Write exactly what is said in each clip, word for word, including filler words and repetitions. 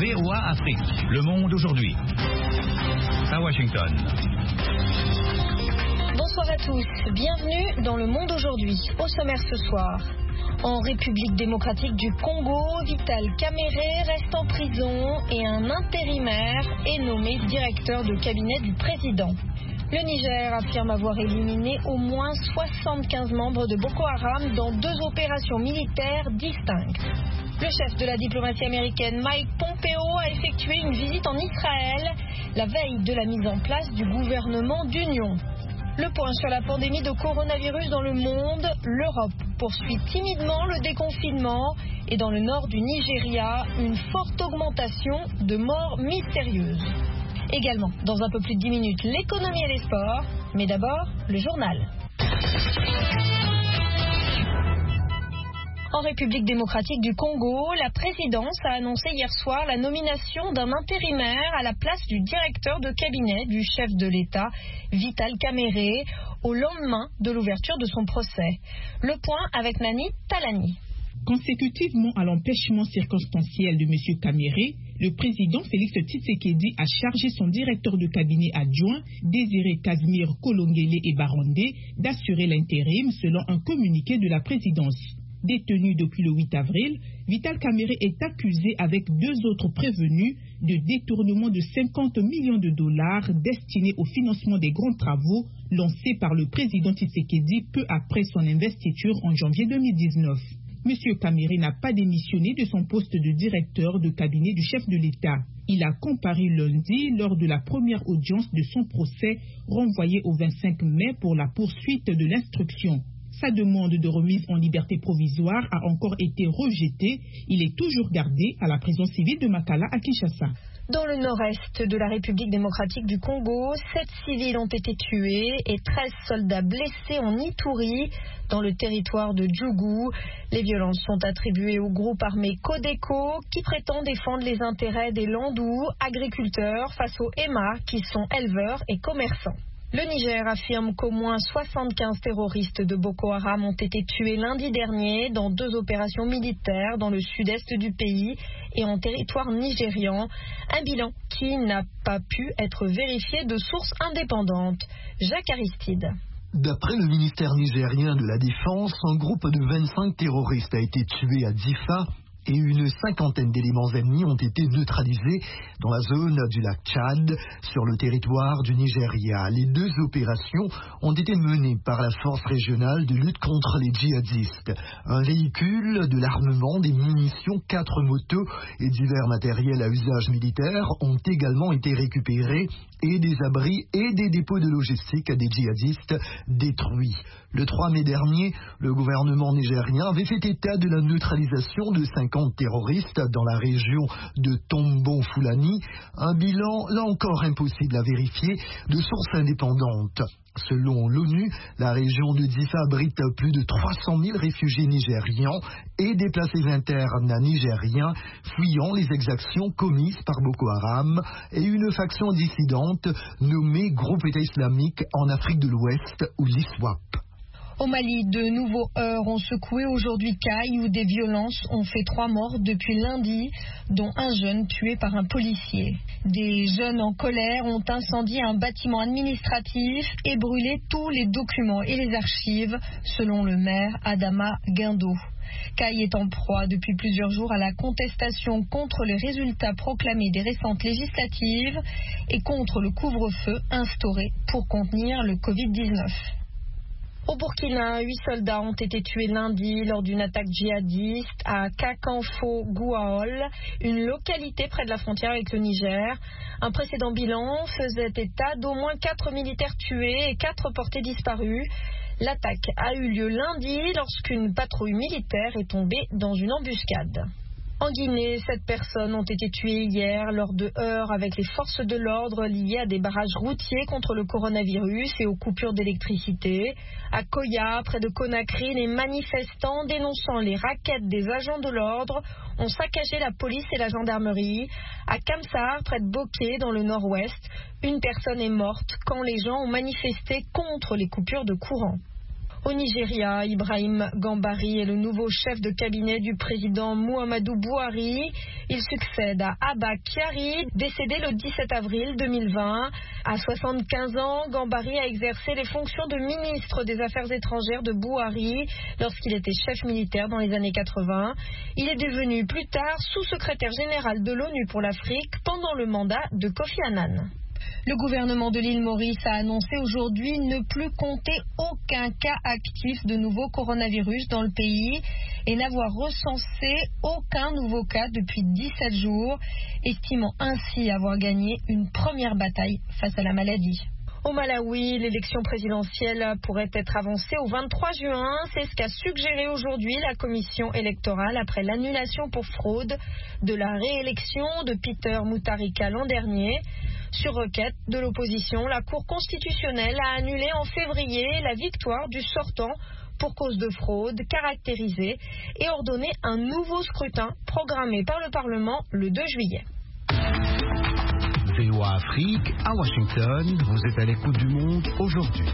V O A Afrique, Le Monde aujourd'hui. À Washington. Bonsoir à tous, bienvenue dans Le Monde aujourd'hui. Au sommaire ce soir, en République démocratique du Congo, Vital Kamerhe reste en prison et un intérimaire est nommé directeur de cabinet du président. Le Niger affirme avoir éliminé au moins soixante-quinze membres de Boko Haram dans deux opérations militaires distinctes. Le chef de la diplomatie américaine, Mike Pompeo, a effectué une visite en Israël la veille de la mise en place du gouvernement d'union. Le point sur la pandémie de coronavirus dans le monde, l'Europe poursuit timidement le déconfinement et dans le nord du Nigeria, une forte augmentation de morts mystérieuses. Également, dans un peu plus de dix minutes, l'économie et les sports, mais d'abord, le journal. En République démocratique du Congo, la présidence a annoncé hier soir la nomination d'un intérimaire à la place du directeur de cabinet du chef de l'État, Vital Kamerhe, au lendemain de l'ouverture de son procès. Le point avec Nani Talani. Consécutivement à l'empêchement circonstanciel de M. Kamerhe, le président Félix Tshisekedi a chargé son directeur de cabinet adjoint, Désiré Casimir Kolongele Ebarondé, d'assurer l'intérim selon un communiqué de la présidence. Détenu depuis le huit avril, Vital Kamerhe est accusé avec deux autres prévenus de détournement de cinquante millions de dollars destinés au financement des grands travaux lancés par le président Tshisekedi peu après son investiture en janvier deux mille dix-neuf. M. Kamerhe n'a pas démissionné de son poste de directeur de cabinet du chef de l'État. Il a comparu lundi lors de la première audience de son procès renvoyé au vingt-cinq mai pour la poursuite de l'instruction. Sa demande de remise en liberté provisoire a encore été rejetée. Il est toujours gardé à la prison civile de Makala à Kinshasa. Dans le nord-est de la République démocratique du Congo, sept civils ont été tués et treize soldats blessés en Ituri, dans le territoire de Djougou. Les violences sont attribuées au groupe armé Codeco qui prétend défendre les intérêts des Landous, agriculteurs, face aux Emma qui sont éleveurs et commerçants. Le Niger affirme qu'au moins soixante-quinze terroristes de Boko Haram ont été tués lundi dernier dans deux opérations militaires dans le sud-est du pays et en territoire nigérian. Un bilan qui n'a pas pu être vérifié de sources indépendantes. Jacques Aristide. D'après le ministère nigérien de la Défense, un groupe de vingt-cinq terroristes a été tué à Difa et une cinquantaine d'éléments ennemis ont été neutralisés dans la zone du lac Tchad, sur le territoire du Nigeria. Les deux opérations ont été menées par la force régionale de lutte contre les djihadistes. Un véhicule, de l'armement, des munitions, quatre motos et divers matériels à usage militaire ont également été récupérés et des abris et des dépôts de logistique des djihadistes détruits. Le trois mai dernier, le gouvernement nigérien avait fait état de la neutralisation de cinquante terroristes dans la région de Tombon-Fulani, un bilan là encore impossible à vérifier de sources indépendantes. Selon l'ONU, la région de Difa abrite plus de trois cent mille réfugiés nigérians et déplacés internes nigériens fuyant les exactions commises par Boko Haram et une faction dissidente nommée Groupe État islamique en Afrique de l'Ouest ou l'ISWAP. Au Mali, de nouveaux heurts ont secoué aujourd'hui Caille où des violences ont fait trois morts depuis lundi, dont un jeune tué par un policier. Des jeunes en colère ont incendié un bâtiment administratif et brûlé tous les documents et les archives, selon le maire Adama Guindo. Caille est en proie depuis plusieurs jours à la contestation contre les résultats proclamés des récentes législatives et contre le couvre-feu instauré pour contenir le covid dix-neuf. Au Burkina, huit soldats ont été tués lundi lors d'une attaque djihadiste à Kakanfo-Gouaol, une localité près de la frontière avec le Niger. Un précédent bilan faisait état d'au moins quatre militaires tués et quatre portés disparus. L'attaque a eu lieu lundi lorsqu'une patrouille militaire est tombée dans une embuscade. En Guinée, sept personnes ont été tuées hier lors de heurts avec les forces de l'ordre liées à des barrages routiers contre le coronavirus et aux coupures d'électricité. À Koya, près de Conakry, les manifestants dénonçant les rackets des agents de l'ordre ont saccagé la police et la gendarmerie. À Kamsar, près de Boké, dans le nord-ouest, une personne est morte quand les gens ont manifesté contre les coupures de courant. Au Nigeria, Ibrahim Gambari est le nouveau chef de cabinet du président Muhammadu Buhari. Il succède à Abba Kyari, décédé le dix-sept avril deux mille vingt. À soixante-quinze ans, Gambari a exercé les fonctions de ministre des Affaires étrangères de Buhari lorsqu'il était chef militaire dans les années quatre-vingts. Il est devenu plus tard sous-secrétaire général de l'ONU pour l'Afrique pendant le mandat de Kofi Annan. Le gouvernement de l'île Maurice a annoncé aujourd'hui ne plus compter aucun cas actif de nouveau coronavirus dans le pays et n'avoir recensé aucun nouveau cas depuis dix-sept jours, estimant ainsi avoir gagné une première bataille face à la maladie. Au Malawi, l'élection présidentielle pourrait être avancée au vingt-trois juin. C'est ce qu'a suggéré aujourd'hui la commission électorale après l'annulation pour fraude de la réélection de Peter Mutharika l'an dernier. Sur requête de l'opposition, la Cour constitutionnelle a annulé en février la victoire du sortant pour cause de fraude caractérisée et ordonné un nouveau scrutin programmé par le Parlement le deux juillet. V O A Afrique, à Washington, vous êtes à l'écoute du monde aujourd'hui.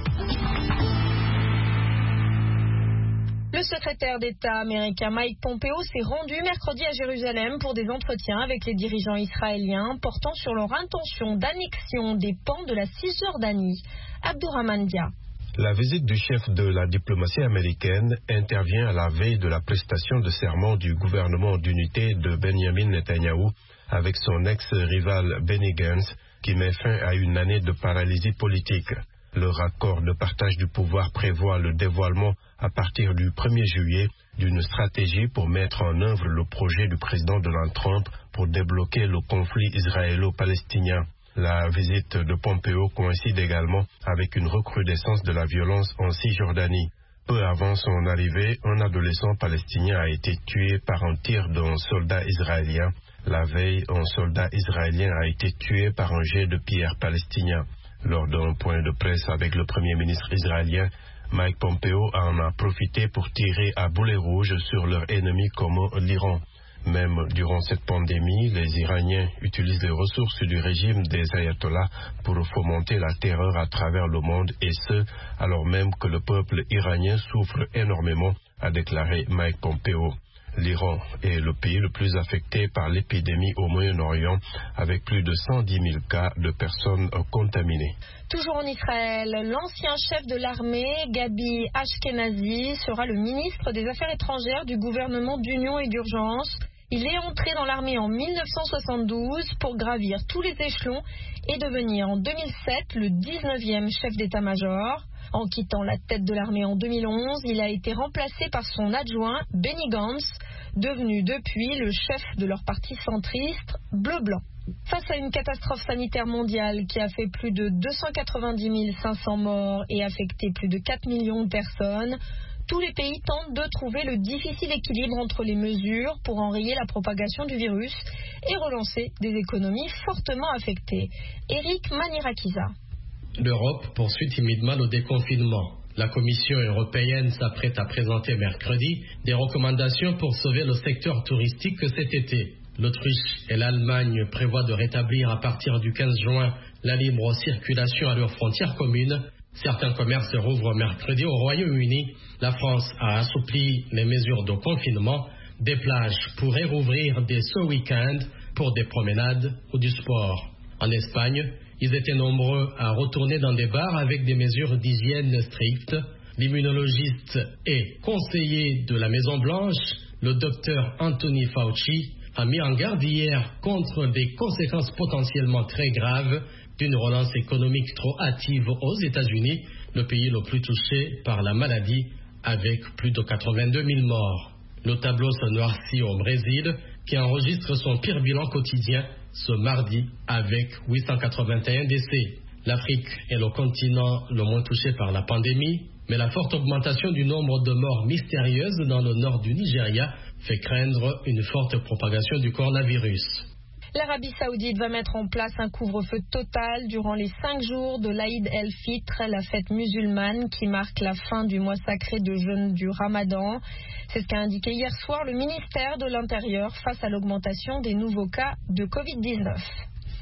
Le secrétaire d'État américain Mike Pompeo s'est rendu mercredi à Jérusalem pour des entretiens avec les dirigeants israéliens portant sur leur intention d'annexion des pans de la Cisjordanie. Abdourahmane Dia. La visite du chef de la diplomatie américaine intervient à la veille de la prestation de serment du gouvernement d'unité de Benjamin Netanyahou avec son ex-rival Benny Gantz qui met fin à une année de paralysie politique. Leur accord de partage du pouvoir prévoit le dévoilement à partir du premier juillet d'une stratégie pour mettre en œuvre le projet du président Donald Trump pour débloquer le conflit israélo-palestinien. La visite de Pompeo coïncide également avec une recrudescence de la violence en Cisjordanie. Peu avant son arrivée, un adolescent palestinien a été tué par un tir d'un soldat israélien. La veille, un soldat israélien a été tué par un jet de pierre palestinien. Lors d'un point de presse avec le premier ministre israélien, Mike Pompeo en a profité pour tirer à boulet rouge sur leur ennemi commun, l'Iran. Même durant cette pandémie, les Iraniens utilisent les ressources du régime des ayatollahs pour fomenter la terreur à travers le monde, et ce, alors même que le peuple iranien souffre énormément, a déclaré Mike Pompeo. L'Iran est le pays le plus affecté par l'épidémie au Moyen-Orient, avec plus de cent dix mille cas de personnes contaminées. Toujours en Israël, l'ancien chef de l'armée, Gabi Ashkenazi, sera le ministre des Affaires étrangères du gouvernement d'union et d'urgence. Il est entré dans l'armée en mille neuf cent soixante-douze pour gravir tous les échelons et devenir en deux mille sept le dix-neuvième chef d'état-major. En quittant la tête de l'armée en deux mille onze, il a été remplacé par son adjoint Benny Gantz, devenu depuis le chef de leur parti centriste bleu-blanc. Face à une catastrophe sanitaire mondiale qui a fait plus de deux cent quatre-vingt-dix mille cinq cents morts et affecté plus de quatre millions de personnes, tous les pays tentent de trouver le difficile équilibre entre les mesures pour enrayer la propagation du virus et relancer des économies fortement affectées. Eric Manirakiza. L'Europe poursuit timidement le déconfinement. La Commission européenne s'apprête à présenter mercredi des recommandations pour sauver le secteur touristique cet été. L'Autriche et l'Allemagne prévoient de rétablir à partir du quinze juin la libre circulation à leurs frontières communes. Certains commerces rouvrent mercredi au Royaume-Uni. La France a assoupli les mesures de confinement. Des plages pourraient rouvrir dès ce week-end pour des promenades ou du sport. En Espagne, ils étaient nombreux à retourner dans des bars avec des mesures d'hygiène strictes. L'immunologiste et conseiller de la Maison-Blanche, le docteur Anthony Fauci, a mis en garde hier contre des conséquences potentiellement très graves d'une relance économique trop hâtive aux États-Unis, le pays le plus touché par la maladie, avec plus de quatre-vingt-deux mille morts. Le tableau se noircit au Brésil, qui enregistre son pire bilan quotidien ce mardi avec huit cent quatre-vingt-un décès. L'Afrique est le continent le moins touché par la pandémie, mais la forte augmentation du nombre de morts mystérieuses dans le nord du Nigeria fait craindre une forte propagation du coronavirus. L'Arabie Saoudite va mettre en place un couvre-feu total durant les cinq jours de l'Aïd el-Fitr, la fête musulmane qui marque la fin du mois sacré de jeûne du Ramadan. C'est ce qu'a indiqué hier soir le ministère de l'Intérieur face à l'augmentation des nouveaux cas de covid dix-neuf.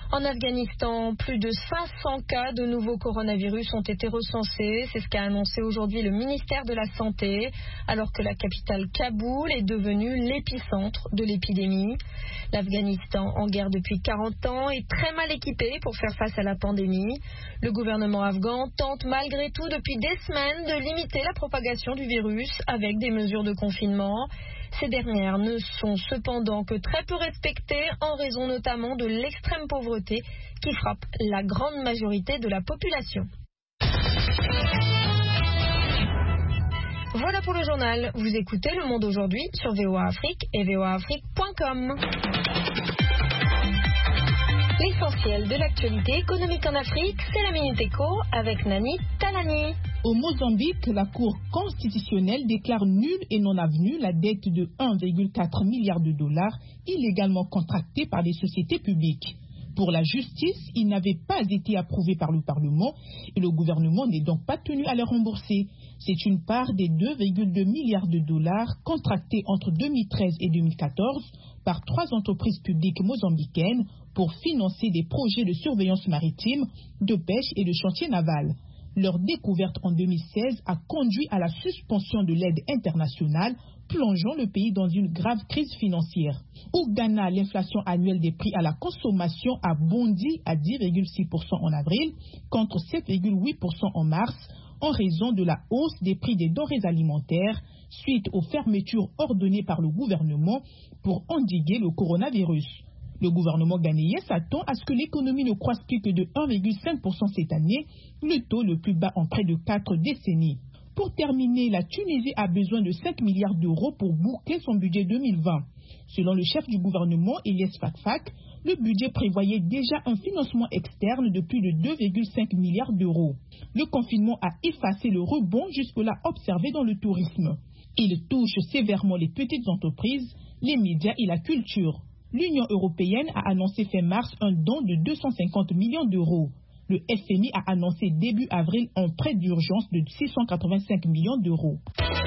En Afghanistan, plus de cinq cents cas de nouveau coronavirus ont été recensés. C'est ce qu'a annoncé aujourd'hui le ministère de la Santé, alors que la capitale Kaboul est devenue l'épicentre de l'épidémie. L'Afghanistan, en guerre depuis quarante ans, est très mal équipé pour faire face à la pandémie. Le gouvernement afghan tente malgré tout depuis des semaines de limiter la propagation du virus avec des mesures de confinement. Ces dernières ne sont cependant que très peu respectées en raison notamment de l'extrême pauvreté qui frappe la grande majorité de la population. Voilà pour le journal. Vous écoutez Le Monde aujourd'hui sur V O A Afrique et v o a afrique point com. L'essentiel de l'actualité économique en Afrique, c'est la Minute Éco avec Nani Talani. Au Mozambique, la Cour constitutionnelle déclare nulle et non avenue la dette de un virgule quatre milliard de dollars illégalement contractée par des sociétés publiques. Pour la justice, il n'avait pas été approuvé par le Parlement et le gouvernement n'est donc pas tenu à le rembourser. C'est une part des deux virgule deux milliards de dollars contractés entre deux mille treize et deux mille quatorze par trois entreprises publiques mozambicaines pour financer des projets de surveillance maritime, de pêche et de chantier naval. Leur découverte en deux mille seize a conduit à la suspension de l'aide internationale, plongeant le pays dans une grave crise financière. Au Ghana, l'inflation annuelle des prix à la consommation a bondi à dix virgule six pour cent en avril, contre sept virgule huit pour cent en mars, en raison de la hausse des prix des denrées alimentaires, suite aux fermetures ordonnées par le gouvernement pour endiguer le coronavirus. Le gouvernement ghanéen s'attend à ce que l'économie ne croisse plus que de un virgule cinq pour cent cette année, le taux le plus bas en près de quatre décennies. Pour terminer, la Tunisie a besoin de cinq milliards d'euros pour boucler son budget deux mille vingt. Selon le chef du gouvernement, Elias Fakfak, le budget prévoyait déjà un financement externe de plus de deux virgule cinq milliards d'euros. Le confinement a effacé le rebond jusque-là observé dans le tourisme. Il touche sévèrement les petites entreprises, les médias et la culture. L'Union européenne a annoncé fin mars un don de deux cent cinquante millions d'euros. Le F M I a annoncé début avril un prêt d'urgence de six cent quatre-vingt-cinq millions d'euros.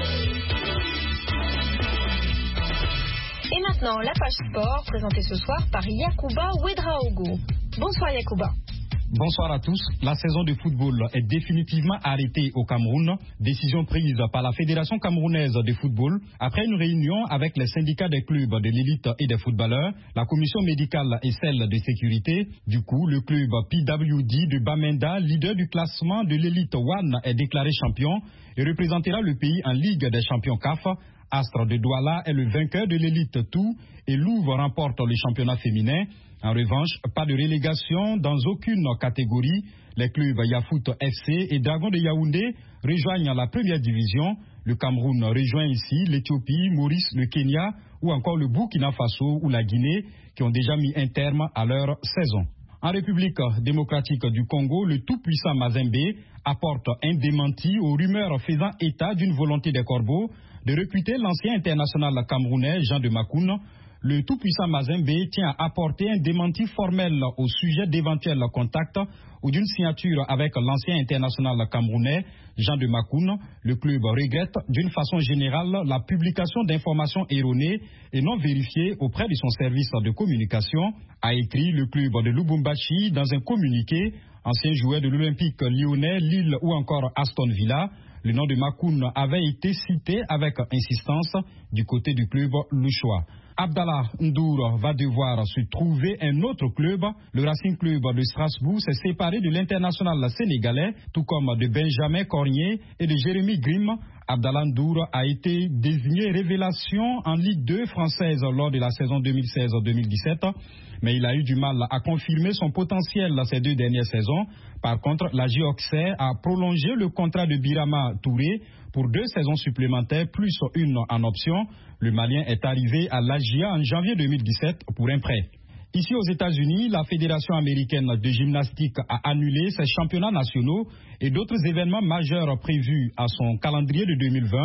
Et maintenant, la page sport, présentée ce soir par Yacouba Ouedraogo. Bonsoir Yacouba. Bonsoir à tous. La saison de football est définitivement arrêtée au Cameroun. Décision prise par la Fédération camerounaise de football après une réunion avec les syndicats des clubs de l'élite et des footballeurs, la commission médicale et celle de sécurité. Du coup, le club P W D de Bamenda, leader du classement de l'élite One, est déclaré champion et représentera le pays en Ligue des champions C A F. Astre de Douala est le vainqueur de l'élite Tout et Louvre remporte le championnat féminin. En revanche, pas de relégation dans aucune catégorie. Les clubs Yafoot F C et Dragon de Yaoundé rejoignent la première division. Le Cameroun rejoint ici l'Éthiopie, Maurice, le Kenya ou encore le Burkina Faso ou la Guinée qui ont déjà mis un terme à leur saison. En République démocratique du Congo, le tout-puissant Mazembe apporte un démenti aux rumeurs faisant état d'une volonté des Corbeaux de recruter l'ancien international camerounais Jean de Makoun. Le tout-puissant Mazembe tient à apporter un démenti formel au sujet d'éventuels contacts ou d'une signature avec l'ancien international camerounais Jean de Makoun. Le club regrette d'une façon générale la publication d'informations erronées et non vérifiées auprès de son service de communication, a écrit le club de Lubumbashi dans un communiqué. Ancien joueur de l'Olympique lyonnais, Lille ou encore Aston Villa, le nom de Makoun avait été cité avec insistance du côté du club louchois. Abdallah Ndour va devoir se trouver un autre club. Le Racing Club de Strasbourg s'est séparé de l'international sénégalais, tout comme de Benjamin Cornier et de Jérémy Grimm. Abdallah Ndour a été désigné révélation en Ligue deux française lors de la saison deux mille seize deux mille dix-sept, mais il a eu du mal à confirmer son potentiel ces deux dernières saisons. Par contre, la J O C a prolongé le contrat de Birama Touré pour deux saisons supplémentaires, plus une en option. Le Malien est arrivé à l'A G A en janvier deux mille dix-sept pour un prêt. Ici aux États-Unis, la Fédération américaine de gymnastique a annulé ses championnats nationaux et d'autres événements majeurs prévus à son calendrier de deux mille vingt.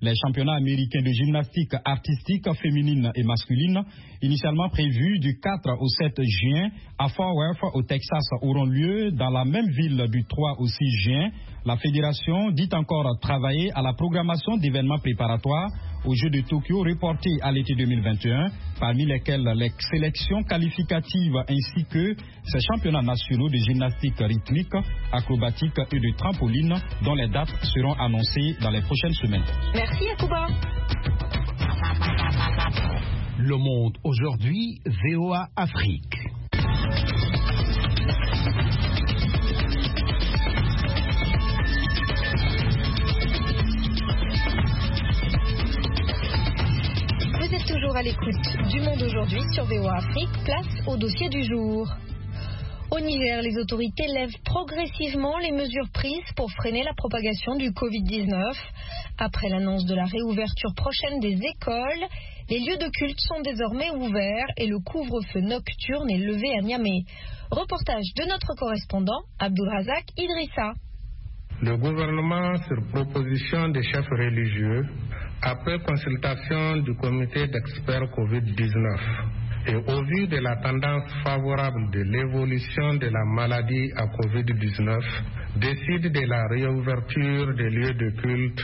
Les championnats américains de gymnastique artistique féminine et masculine, initialement prévus du quatre au sept juin à Fort Worth au Texas, auront lieu dans la même ville du trois au six juin. La fédération dit encore travailler à la programmation d'événements préparatoires aux Jeux de Tokyo reportés à l'été deux mille vingt et un, parmi lesquels les sélections qualificatives ainsi que ces championnats nationaux de gymnastique rythmique, acrobatique et de trampoline dont les dates seront annoncées dans les prochaines semaines. Merci Yacouba. Le Monde aujourd'hui, V O A Afrique. Vous êtes toujours à l'écoute du Monde aujourd'hui sur V O A Afrique. Place au dossier du jour. Au Niger, les autorités lèvent progressivement les mesures prises pour freiner la propagation du covid dix-neuf. Après l'annonce de la réouverture prochaine des écoles, les lieux de culte sont désormais ouverts et le couvre-feu nocturne est levé à Niamey. Reportage de notre correspondant, Abdulrazak Idrissa. Le gouvernement, sur proposition des chefs religieux, après consultation du comité d'experts covid dix-neuf, et au vu de la tendance favorable de l'évolution de la maladie à covid dix-neuf, décide de la réouverture des lieux de culte.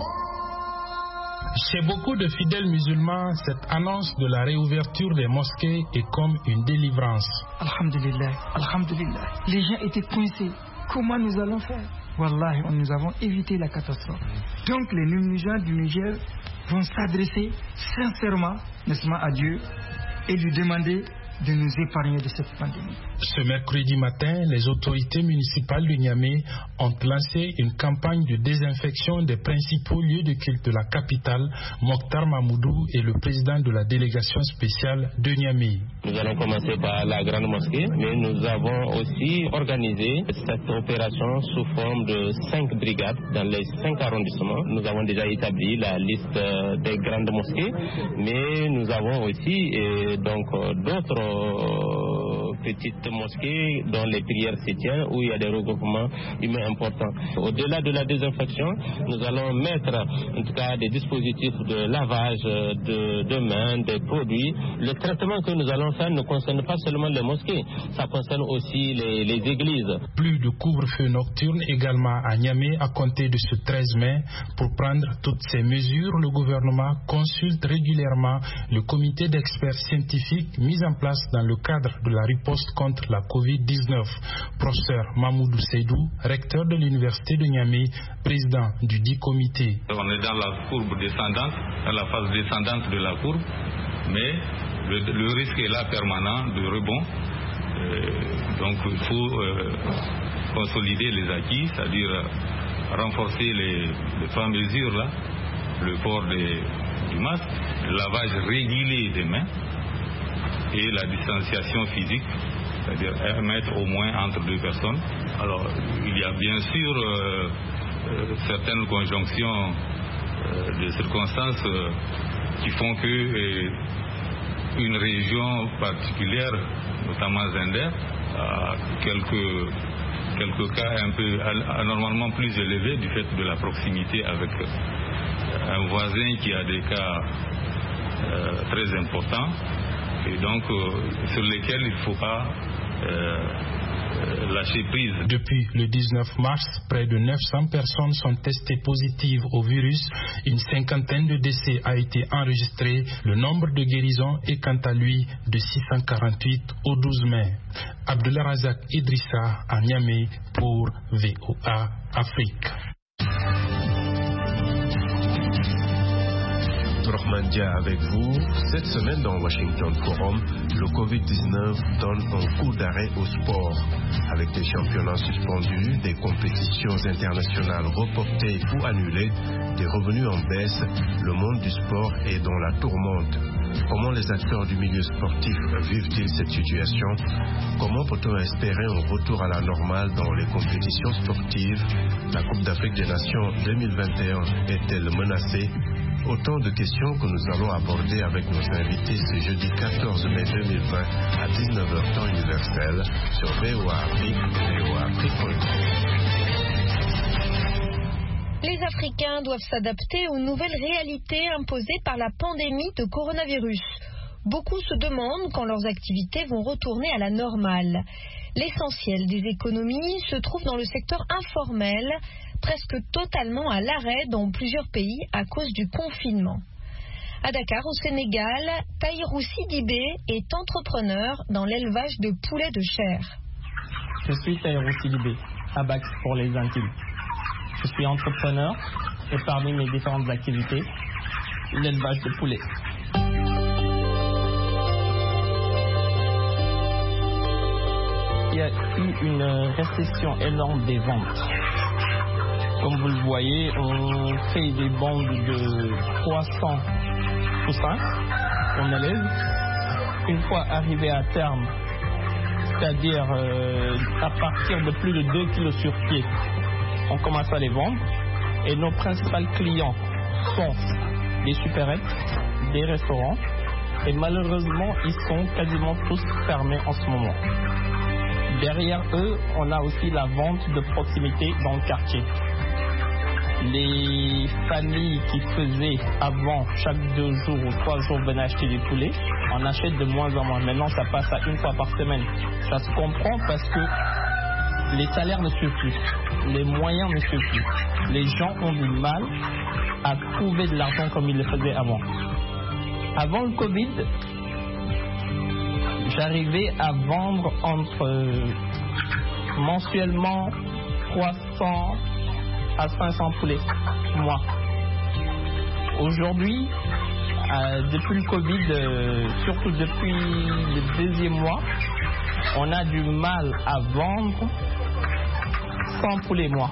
Chez beaucoup de fidèles musulmans, cette annonce de la réouverture des mosquées est comme une délivrance. Alhamdulillah, alhamdulillah. Les gens étaient coincés. Comment nous allons faire? Wallahi, nous avons évité la catastrophe. Donc les musulmans du Niger vont s'adresser sincèrement, n'est-ce pas, à Dieu et lui demander de nous épargner de cette pandémie. Ce mercredi matin, les autorités municipales de Niamey ont lancé une campagne de désinfection des principaux lieux de culte de la capitale. Mokhtar Mahmoudou est le président de la délégation spéciale de Niamey. Nous allons commencer par la grande mosquée, mais nous avons aussi organisé cette opération sous forme de cinq brigades dans les cinq arrondissements. Nous avons déjà établi la liste des grandes mosquées, mais nous avons aussi et donc d'autres petites mosquées dont les prières se tiennent, où il y a des regroupements humains importants. Au-delà de la désinfection, nous allons mettre en tout cas des dispositifs de lavage de, de mains, des produits. Le traitement que nous allons faire ne concerne pas seulement les mosquées, ça concerne aussi les, les églises. Plus de couvre-feu nocturne également à Niamey à compter de ce treize mai. Pour prendre toutes ces mesures, le gouvernement consulte régulièrement le comité d'experts scientifiques mis en place dans le cadre de la riposte contre la covid dix-neuf. Professeur Mahmoudou Seydou, recteur de l'université de Niamey, président du dit comité. On est dans la courbe descendante, dans la phase descendante de la courbe, mais le, le risque est là permanent de rebond. Euh, donc il faut euh, consolider les acquis, c'est-à-dire euh, renforcer les, les trois mesures là, le port des, du masque, le lavage régulier des mains et la distanciation physique, c'est-à-dire un mètre au moins entre deux personnes. Alors, il y a bien sûr euh, euh, certaines conjonctions euh, de circonstances euh, qui font que euh, une région particulière, notamment Zender, a quelques, quelques cas un peu anormalement plus élevés du fait de la proximité avec un voisin qui a des cas euh, très importants. Et donc, euh, sur lesquels il ne faut pas euh, euh, lâcher prise. Depuis le dix-neuf mars, près de neuf cents personnes sont testées positives au virus. Une cinquantaine de décès a été enregistré. Le nombre de guérisons est quant à lui de six cent quarante-huit au douze mai. Abdulrazak Idrissa à Niamey pour V O A Afrique. Rahman Dia avec vous. Cette semaine dans Washington Forum, le covid dix-neuf donne un coup d'arrêt au sport. Avec des championnats suspendus, des compétitions internationales reportées ou annulées, des revenus en baisse, le monde du sport est dans la tourmente. Comment les acteurs du milieu sportif vivent-ils cette situation? Comment peut-on espérer un retour à la normale dans les compétitions sportives? La Coupe d'Afrique des Nations deux mille vingt et un est-elle menacée? Autant de questions que nous allons aborder avec nos invités ce jeudi quatorze mai deux mille vingt à dix-neuf heures temps universel sur V O A Afrique et V O A Afrique point com. Les Africains doivent s'adapter aux nouvelles réalités imposées par la pandémie de coronavirus. Beaucoup se demandent quand leurs activités vont retourner à la normale. L'essentiel des économies se trouve dans le secteur informel, presque totalement à l'arrêt dans plusieurs pays à cause du confinement. À Dakar, au Sénégal, Tahirou Sidibé est entrepreneur dans l'élevage de poulets de chair. Je suis Tahirou Sidibé, à Bax pour les Antilles. Je suis entrepreneur et parmi mes différentes activités, l'élevage de poulets. Il y a eu une récession énorme des ventes. Comme vous le voyez, on fait des bandes de trois cents poussins qu'on élève. Une fois arrivé à terme, c'est-à-dire euh, à partir de plus de deux kilos sur pied, on commence à les vendre. Et nos principaux clients sont des supérettes, des restaurants. Et malheureusement, ils sont quasiment tous fermés en ce moment. Derrière eux, on a aussi la vente de proximité dans le quartier. Les familles qui faisaient avant chaque deux jours ou trois jours venaient acheter des poulets, on achète de moins en moins. Maintenant, ça passe à une fois par semaine. Ça se comprend parce que les salaires ne suivent plus, les moyens ne suivent plus. Les gens ont du mal à trouver de l'argent comme ils le faisaient avant. Avant le Covid, j'arrivais à vendre entre euh, mensuellement trois cents à cinq cents poulets, moi. Aujourd'hui, euh, depuis le Covid, euh, surtout depuis le deuxième mois, on a du mal à vendre cent poulets, moi.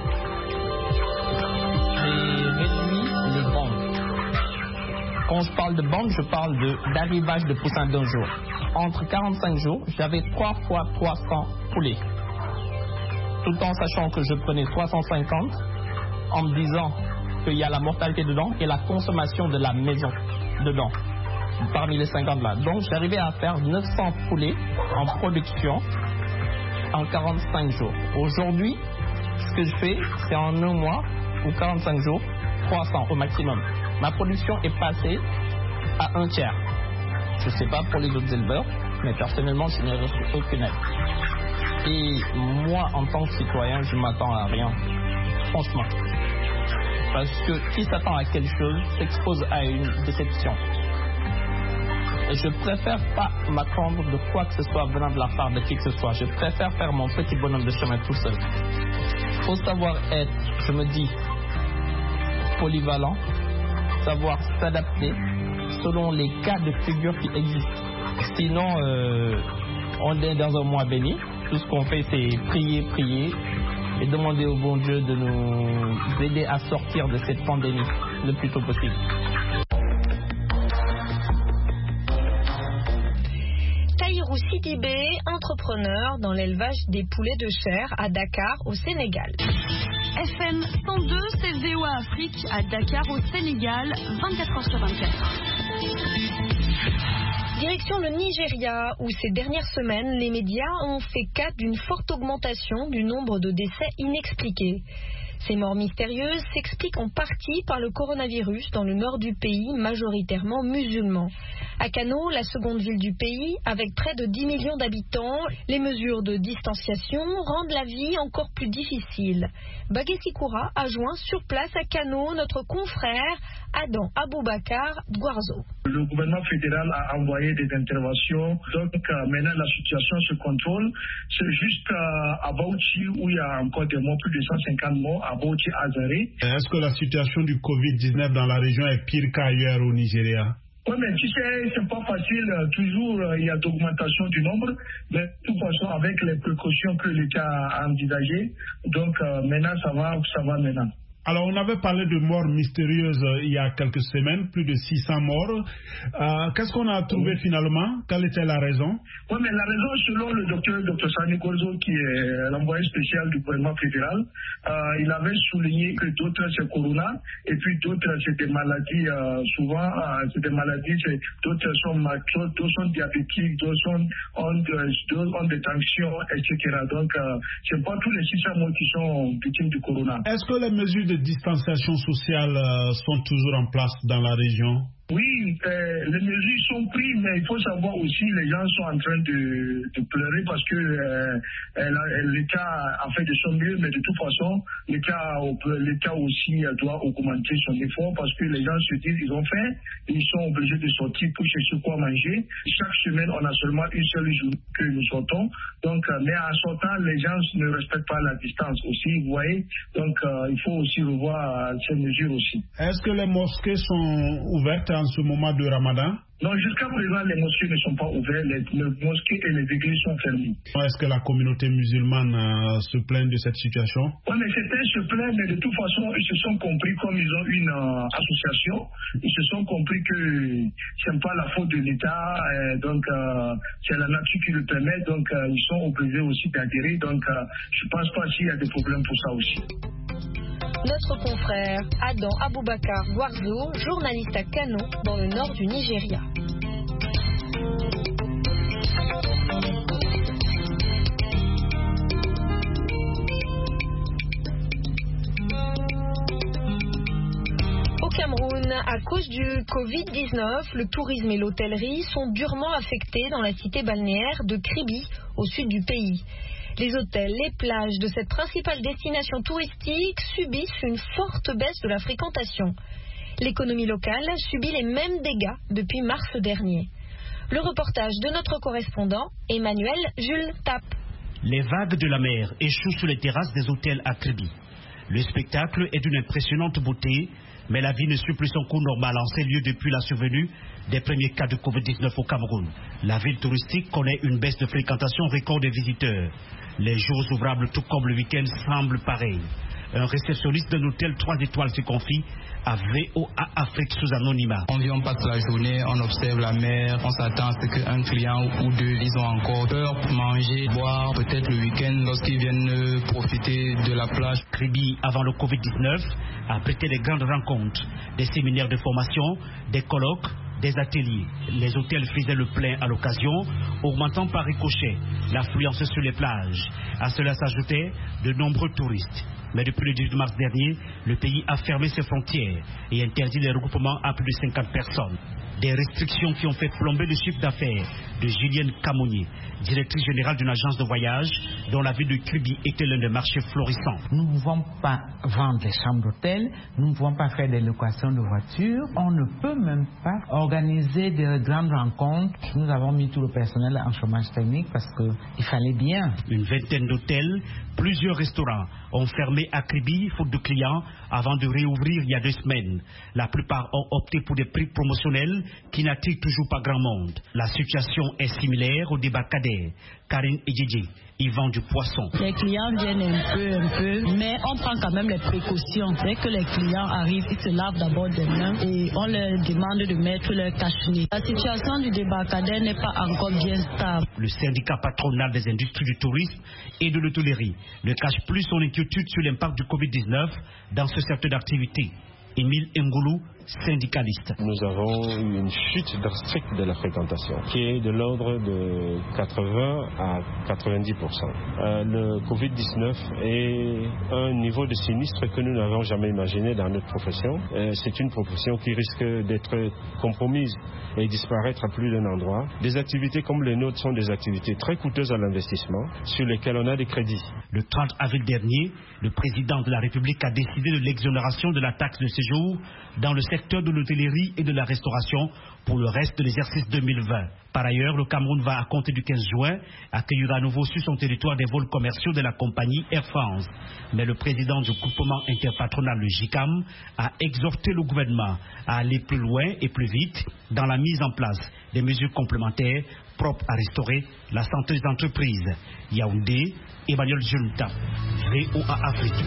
J'ai réduit les bandes. Quand je parle de bandes, je parle de, d'arrivage de poussins d'un jour. Entre quarante-cinq jours, j'avais trois fois trois cents poulets. Tout en sachant que je prenais trois cent cinquante, en me disant qu'il y a la mortalité dedans et la consommation de la maison dedans, parmi les cinquante là. Donc j'arrivais à faire neuf cents poulets en production en quarante-cinq jours. Aujourd'hui, ce que je fais, c'est en un mois ou quarante-cinq jours, trois cents au maximum. Ma production est passée à un tiers. Je ne sais pas pour les autres éleveurs, mais personnellement, je n'ai reçu aucune aide. Et moi, en tant que citoyen, je ne m'attends à rien. Franchement. Parce que qui s'attend à quelque chose s'expose à une déception. Et je préfère pas m'attendre de quoi que ce soit venant de la part de qui que ce soit. Je préfère faire mon petit bonhomme de chemin tout seul. Il faut savoir être, je me dis, polyvalent, savoir s'adapter selon les cas de figure qui existent. Sinon, euh, on est dans un mois béni. Tout ce qu'on fait, c'est prier, prier et demander au bon Dieu de nous aider à sortir de cette pandémie le plus tôt possible. Tahirou Sidibé, entrepreneur dans l'élevage des poulets de chair à Dakar, au Sénégal. F M cent deux, c'est V O A Afrique à Dakar, au Sénégal, vingt-quatre heures sur vingt-quatre. Direction le Nigeria, où ces dernières semaines, les médias ont fait cas d'une forte augmentation du nombre de décès inexpliqués. Ces morts mystérieuses s'expliquent en partie par le coronavirus dans le nord du pays, majoritairement musulman. À Kano, la seconde ville du pays, avec près de dix millions d'habitants, les mesures de distanciation rendent la vie encore plus difficile. Bagessi Koura a joint sur place à Kano notre confrère Adam Aboubakar Gwarzo. Le gouvernement fédéral a envoyé des interventions, donc euh, maintenant la situation se contrôle. C'est juste euh, à Bauchi où il y a encore des morts, plus de cent cinquante morts, à Bauchi, Azare. Est-ce que la situation du covid dix-neuf dans la région est pire qu'ailleurs au Nigeria? Oui, mais tu sais, c'est pas facile. Toujours, il y a d'augmentation du nombre. Mais de toute façon, avec les précautions que l'État a envisagées, donc euh, maintenant, ça va, ça va maintenant. Alors, on avait parlé de morts mystérieuses euh, il y a quelques semaines, plus de six cents morts. Euh, qu'est-ce qu'on a trouvé oui. finalement? Quelle était la raison? Oui, mais la raison, selon le docteur, docteur Sani Gorzo, qui est l'envoyé spécial du gouvernement fédéral, euh, il avait souligné que d'autres, c'est Corona, et puis d'autres, c'est des maladies, euh, souvent, euh, c'est des maladies, c'est, d'autres sont malades, d'autres sont diabétiques, d'autres sont, ont, de, ont des tensions, et cetera. Donc, euh, c'est pas tous les six cents morts qui sont victimes du Corona. Est-ce que les mesures de de distanciation sociale euh, sont toujours en place dans la région? Oui, euh, les mesures sont prises, mais il faut savoir aussi les gens sont en train de, de pleurer parce que euh, l'État a fait de son mieux, mais de toute façon, l'État aussi doit augmenter son effort parce que les gens se disent ils ont faim, ils sont obligés de sortir pour chercher quoi manger. Chaque semaine, on a seulement une seule journée que nous sortons. Donc, euh, mais en sortant, les gens ne respectent pas la distance aussi, vous voyez. Donc, euh, il faut aussi revoir euh, ces mesures aussi. Est-ce que les mosquées sont ouvertes en ce moment de Ramadan? Non, jusqu'à présent, les mosquées ne sont pas ouvertes, les, les mosquées et les églises sont fermées. Est-ce que la communauté musulmane euh, se plaint de cette situation? Oui, mais certains se plaignent, mais de toute façon, ils se sont compris, comme ils ont une euh, association, ils se sont compris que ce n'est pas la faute de l'État, euh, donc euh, c'est la nature qui le permet, donc euh, ils sont obligés aussi d'adhérer, donc euh, je ne pense pas s'il y a des problèmes pour ça aussi. Notre confrère Adam Aboubakar Gwarzo, journaliste à Kano, dans le nord du Nigeria. Au Cameroun, à cause du covid dix-neuf, le tourisme et l'hôtellerie sont durement affectés dans la cité balnéaire de Kribi, au sud du pays. Les hôtels, les plages de cette principale destination touristique subissent une forte baisse de la fréquentation. L'économie locale subit les mêmes dégâts depuis mars dernier. Le reportage de notre correspondant, Emmanuel Jules Tap. Les vagues de la mer échouent sur les terrasses des hôtels à Kribi. Le spectacle est d'une impressionnante beauté, mais la vie ne suit plus son cours normal en ces lieux depuis la survenue des premiers cas de covid dix-neuf au Cameroun. La ville touristique connaît une baisse de fréquentation record des visiteurs. Les jours ouvrables, tout comme le week-end, semblent pareils. Un réceptionniste d'un hôtel trois étoiles se confie à V O A Afrique sous anonymat. On vient, on passe la journée, on observe la mer, on s'attend à ce qu'un client ou deux, ils ont encore peur pour manger, boire, peut-être le week-end lorsqu'ils viennent profiter de la plage. Kribi, avant le covid dix-neuf, a prêté des grandes rencontres, des séminaires de formation, des colloques, des ateliers. Les hôtels faisaient le plein à l'occasion, augmentant par ricochet l'affluence sur les plages. À cela s'ajoutaient de nombreux touristes. Mais depuis le dix-huit mars dernier, le pays a fermé ses frontières et interdit les regroupements à plus de cinquante personnes. Des restrictions qui ont fait plomber le chiffre d'affaires de Julienne Camounier, directrice générale d'une agence de voyage dont la ville de Kribi était l'un des marchés florissants. Nous ne pouvons pas vendre les chambres d'hôtel, nous ne pouvons pas faire des locations de voitures, on ne peut même pas organiser de grandes rencontres. Nous avons mis tout le personnel en chômage technique parce qu'il fallait bien. Une vingtaine d'hôtels, plusieurs restaurants ont fermé à Kribi faute de clients avant de réouvrir il y a deux semaines. La plupart ont opté pour des prix promotionnels qui n'attirent toujours pas grand monde. La situation est similaire au débarcadère. Karine Edjidji, ils vendent du poisson. Les clients viennent un peu, un peu, mais on prend quand même les précautions. Dès que les clients arrivent, ils se lavent d'abord des mains et on leur demande de mettre leur cache-nez. La situation du débarcadère n'est pas encore bien stable. Le syndicat patronal des industries du tourisme et de l'hôtellerie ne cache plus son inquiétude sur l'impact du covid dix-neuf dans ce secteur d'activité. Émile Ngoulou, syndicaliste. Nous avons eu une chute drastique de la fréquentation qui est de l'ordre de quatre-vingts à quatre-vingt-dix pour cent. Euh, le covid dix-neuf est un niveau de sinistre que nous n'avons jamais imaginé dans notre profession. Euh, c'est une profession qui risque d'être compromise et disparaître à plus d'un endroit. Des activités comme les nôtres sont des activités très coûteuses à l'investissement sur lesquelles on a des crédits. Le trente avril dernier, le président de la République a décidé de l'exonération de la taxe de séjour dans le secteur de l'hôtellerie et de la restauration pour le reste de l'exercice deux mille vingt. Par ailleurs, le Cameroun va, à compter du quinze juin, accueillir à nouveau sur son territoire des vols commerciaux de la compagnie Air France. Mais le président du groupement interpatronal, le J I C A M, a exhorté le gouvernement à aller plus loin et plus vite dans la mise en place des mesures complémentaires propres à restaurer la santé des entreprises. Yaoundé, Emmanuel Junta, V O A Afrique.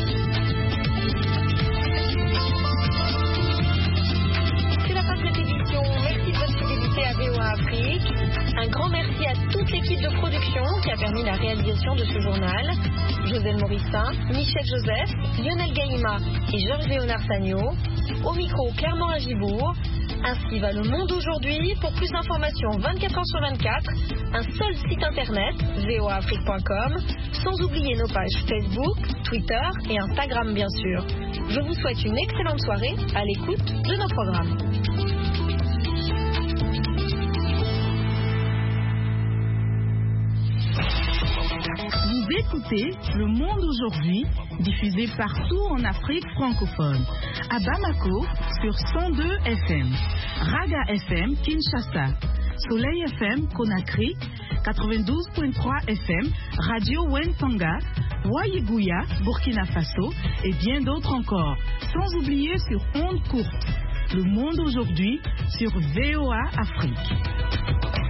À V O A Afrique. Un grand merci à toute l'équipe de production qui a permis la réalisation de ce journal. Josène Morissin, Michel Joseph, Lionel Gaïma et Georges Léonard Sagno. Au micro, Claire Morin-Gibourg. Ainsi va le monde aujourd'hui. Pour plus d'informations vingt-quatre heures sur vingt-quatre, un seul site internet, v o a afrique point com, sans oublier nos pages Facebook, Twitter et Instagram bien sûr. Je vous souhaite une excellente soirée à l'écoute de nos programmes. Vous écoutez Le Monde aujourd'hui, diffusé partout en Afrique francophone. À Bamako, sur cent deux F M. Raga F M, Kinshasa. Soleil F M, Conakry. quatre-vingt-douze virgule trois F M. Radio Wentanga. Wayigouya, Burkina Faso. Et bien d'autres encore. Sans oublier sur ondes courtes. Le Monde aujourd'hui, sur V O A Afrique.